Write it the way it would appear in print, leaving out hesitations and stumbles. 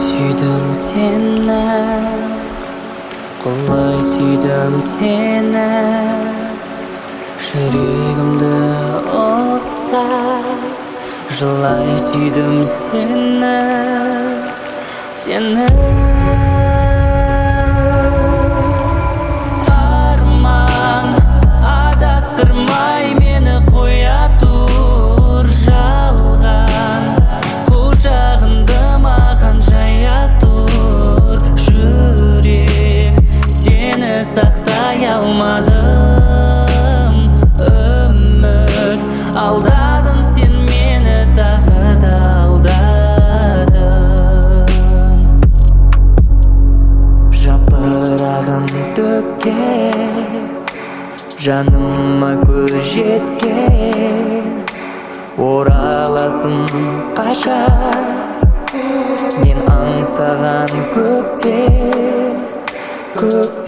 сүйдім сені, құлай сүйдім сені, жүрегімді ұстап жылай сүйдім сені, сені. Арман адастырмай мені қоя тұр жалған, құшағыңды маған жая тұр. Жүрек сені сақтай алмадым, үміт алдадың сен мені, тағы да алдадың. Жапырағын төккен, жаныма көз жеткен, ораласың қашан мен аңсаған көктен,